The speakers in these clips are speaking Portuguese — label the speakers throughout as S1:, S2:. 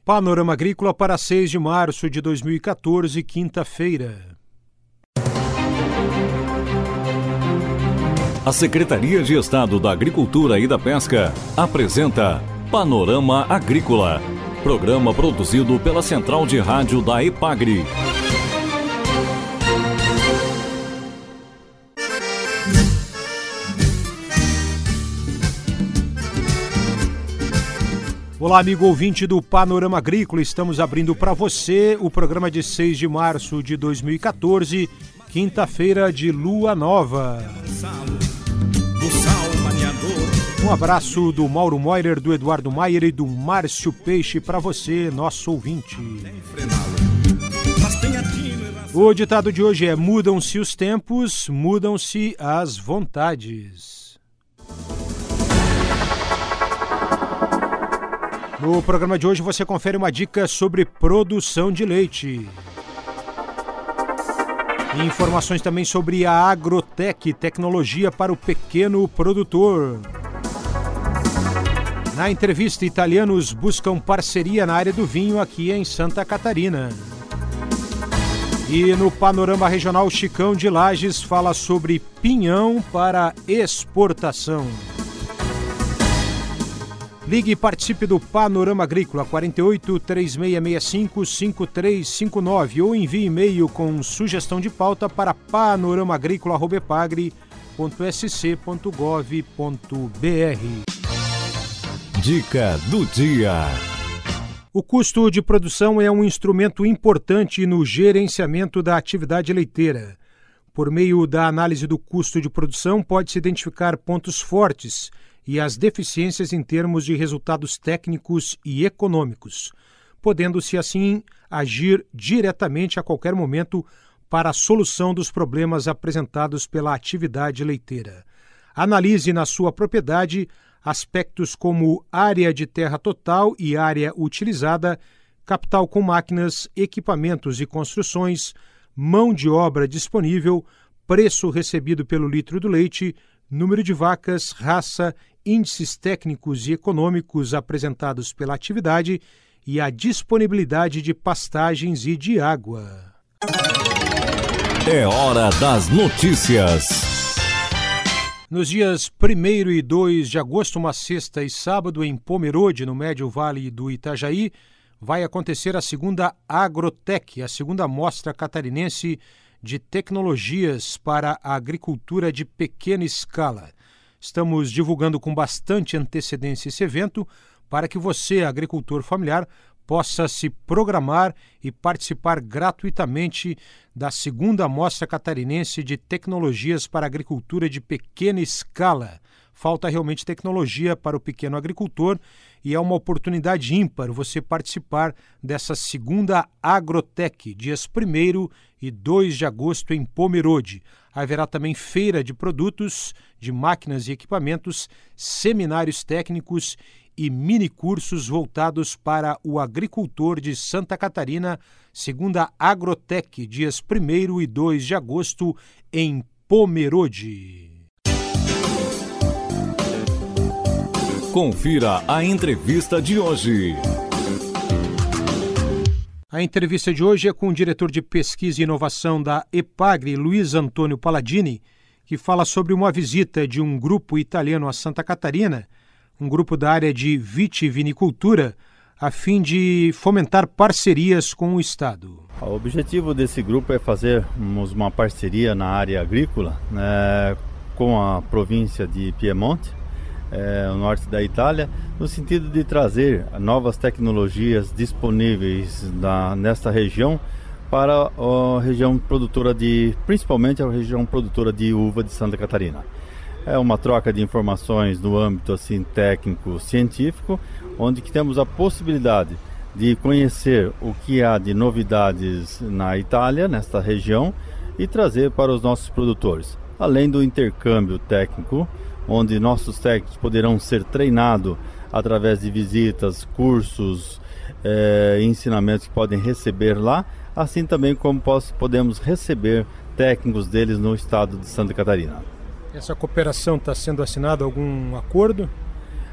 S1: Panorama Agrícola para 6 de março de 2014, quinta-feira.
S2: A Secretaria de Estado da Agricultura e da Pesca apresenta Panorama Agrícola, programa produzido pela Central de Rádio da EPAGRE.
S1: Olá, amigo ouvinte do Panorama Agrícola. Estamos abrindo para você o programa de 6 de março de 2014, quinta-feira de lua nova. Um abraço do Mauro Moirer, do Eduardo Maier e do Márcio Peixe para você, nosso ouvinte. O ditado de hoje é: mudam-se os tempos, mudam-se as vontades. No programa de hoje você confere uma dica sobre produção de leite. Informações também sobre a Agrotec, tecnologia para o pequeno produtor. Na entrevista, italianos buscam parceria na área do vinho aqui em Santa Catarina. E no Panorama Regional, Chicão de Lages fala sobre pinhão para exportação. Ligue e participe do Panorama Agrícola 48 3665 5359 ou envie e-mail com sugestão de pauta para panoramaagricola@epagre.sc.gov.br.
S2: Dica do dia.
S1: O custo de produção é um instrumento importante no gerenciamento da atividade leiteira. Por meio da análise do custo de produção, pode-se identificar pontos fortes e as deficiências em termos de resultados técnicos e econômicos, podendo-se assim agir diretamente a qualquer momento para a solução dos problemas apresentados pela atividade leiteira. Analise na sua propriedade aspectos como área de terra total e área utilizada, capital com máquinas, equipamentos e construções, mão de obra disponível, preço recebido pelo litro do leite, número de vacas, raça, índices técnicos e econômicos apresentados pela atividade e a disponibilidade de pastagens e de água.
S2: É hora das notícias.
S1: Nos dias 1º e 2 de agosto, uma sexta e sábado, em Pomerode, no Médio Vale do Itajaí, vai acontecer a segunda Agrotec, a segunda mostra catarinense de tecnologias para a agricultura de pequena escala. Estamos divulgando com bastante antecedência esse evento para que você, agricultor familiar, possa se programar e participar gratuitamente da segunda Mostra Catarinense de Tecnologias para a Agricultura de Pequena Escala. Falta realmente tecnologia para o pequeno agricultor e é uma oportunidade ímpar você participar dessa segunda Agrotec, dias 1º e 2 de agosto em Pomerode. Haverá também feira de produtos, de máquinas e equipamentos, seminários técnicos e minicursos voltados para o agricultor de Santa Catarina, segunda Agrotec, dias 1º e 2 de agosto em Pomerode.
S2: Confira a entrevista de hoje.
S1: A entrevista de hoje é com o diretor de pesquisa e inovação da EPAGRE, Luiz Antônio Palladini, que fala sobre uma visita de um grupo italiano a Santa Catarina, um grupo da área de vitivinicultura, a fim de fomentar parcerias com o Estado.
S3: O objetivo desse grupo é fazermos uma parceria na área agrícola, com a província de Piemonte, no norte da Itália, no sentido de trazer novas tecnologias disponíveis nesta região para a região produtora principalmente a região produtora de uva de Santa Catarina. É uma troca de informações no âmbito assim, técnico-científico, onde que temos a possibilidade de conhecer o que há de novidades na Itália, nesta região, e trazer para os nossos produtores. Além do intercâmbio técnico, onde nossos técnicos poderão ser treinados através de visitas, cursos, ensinamentos que podem receber lá, assim também como podemos receber técnicos deles no estado de Santa Catarina.
S1: Essa cooperação está sendo assinado algum acordo?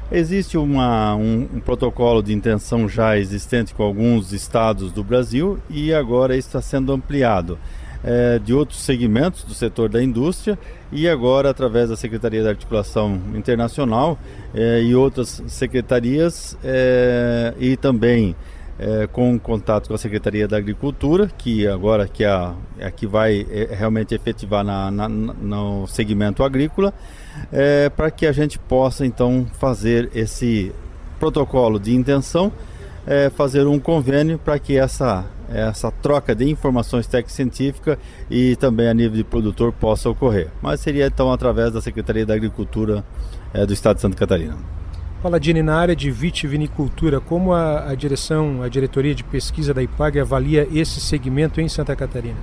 S3: Existe um protocolo de intenção já existente com alguns estados do Brasil e agora está sendo ampliado de outros segmentos do setor da indústria e agora através da Secretaria da Articulação Internacional e outras secretarias e também com contato com a Secretaria da Agricultura, que agora que é a que vai realmente efetivar no segmento agrícola, para que a gente possa então fazer esse protocolo de intenção, fazer um convênio para que essa troca de informações técnico-científicas e também a nível de produtor possa ocorrer. Mas seria então através da Secretaria da Agricultura do Estado de Santa Catarina.
S1: Palladini, na área de vitivinicultura, como a diretoria de pesquisa da IPAGRE avalia esse segmento em Santa Catarina?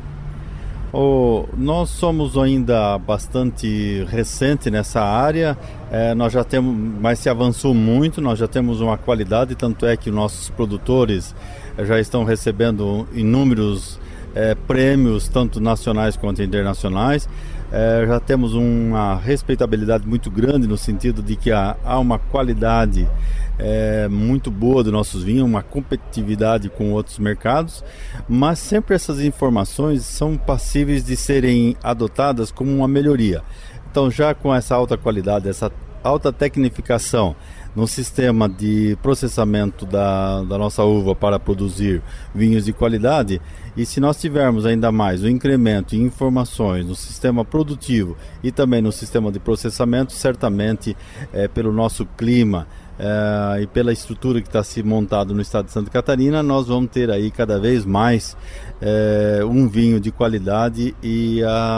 S3: Nós somos ainda bastante recente nessa área, nós já temos, mas se avançou muito, nós já temos uma qualidade, tanto é que nossos produtores já estão recebendo inúmeros prêmios, tanto nacionais quanto internacionais. Já temos uma respeitabilidade muito grande no sentido de que há uma qualidade muito boa dos nossos vinhos, uma competitividade com outros mercados, mas sempre essas informações são passíveis de serem adotadas como uma melhoria. Então, já com essa alta qualidade, essa alta tecnificação no sistema de processamento da nossa uva para produzir vinhos de qualidade, e se nós tivermos ainda mais o incremento em informações no sistema produtivo e também no sistema de processamento, certamente pelo nosso clima e pela estrutura que está se montado no estado de Santa Catarina, nós vamos ter aí cada vez mais um vinho de qualidade e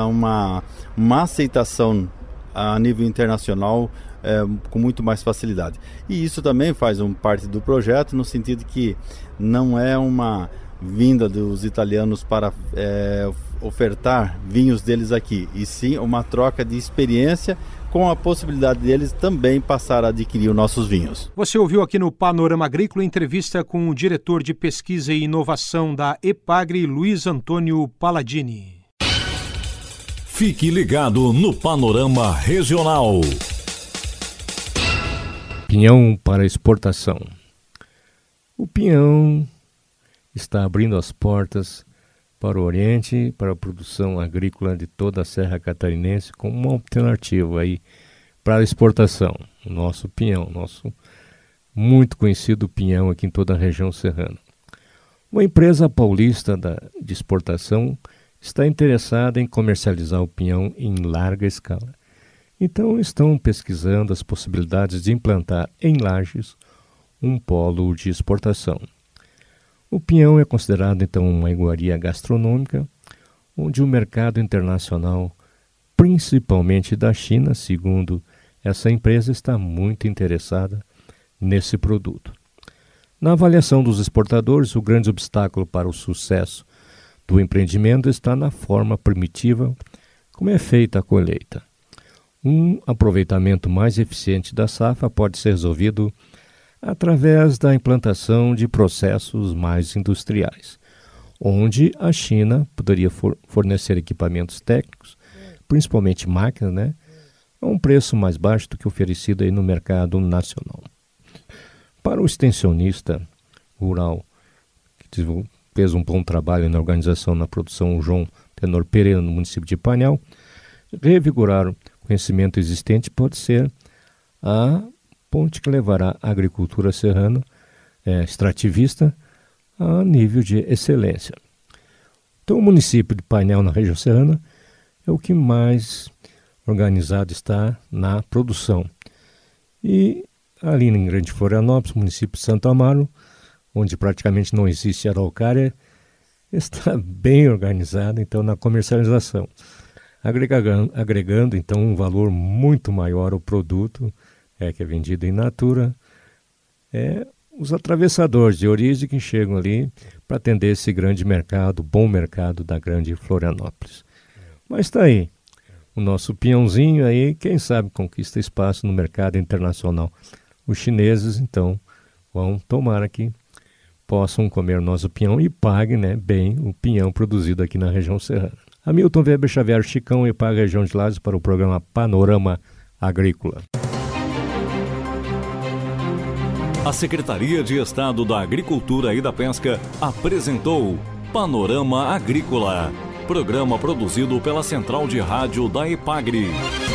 S3: uma aceitação a nível internacional com muito mais facilidade. E isso também faz parte do projeto, no sentido que não é uma vinda dos italianos para ofertar vinhos deles aqui, e sim uma troca de experiência com a possibilidade deles também passar a adquirir os nossos vinhos.
S1: Você ouviu aqui no Panorama Agrícola entrevista com o diretor de pesquisa e inovação da EPAGRE, Luiz Antônio Palladini.
S2: Fique ligado no Panorama Regional.
S4: Pinhão para exportação. O pinhão está abrindo as portas para o Oriente, para a produção agrícola de toda a Serra Catarinense, como uma alternativa aí para a exportação. O nosso pinhão, nosso muito conhecido pinhão aqui em toda a região serrana. Uma empresa paulista de exportação está interessada em comercializar o pinhão em larga escala. Então estão pesquisando as possibilidades de implantar em Lages um polo de exportação. O pinhão é considerado então uma iguaria gastronômica, onde o mercado internacional, principalmente da China, segundo essa empresa, está muito interessada nesse produto. Na avaliação dos exportadores, o grande obstáculo para o sucesso do empreendimento está na forma primitiva como é feita a colheita. Um aproveitamento mais eficiente da safra pode ser resolvido através da implantação de processos mais industriais, onde a China poderia fornecer equipamentos técnicos, principalmente máquinas, a um preço mais baixo do que oferecido aí no mercado nacional. Para o extensionista rural, que fez um bom trabalho na organização na produção, o João Tenor Pereira, no município de Painel, revigorar o conhecimento existente pode ser a ponte que levará a agricultura serrana extrativista a nível de excelência. Então, o município de Painel, na região serrana, é o que mais organizado está na produção. E ali em Grande Florianópolis, município de Santo Amaro, onde praticamente não existe araucária, está bem organizado então na comercialização, agregando então um valor muito maior ao produto que é vendido in natura. Os atravessadores de origem que chegam ali para atender esse grande mercado, bom mercado da Grande Florianópolis. Mas está aí, o nosso pinhãozinho aí, quem sabe conquista espaço no mercado internacional. Os chineses, então, vão tomar que possam comer o nosso pinhão e paguem bem o pinhão produzido aqui na região serrana. Hamilton Weber Xavier Chicão, EPAGRE Região de Lages, para o programa Panorama Agrícola.
S2: A Secretaria de Estado da Agricultura e da Pesca apresentou Panorama Agrícola, programa produzido pela Central de Rádio da EPAGRE.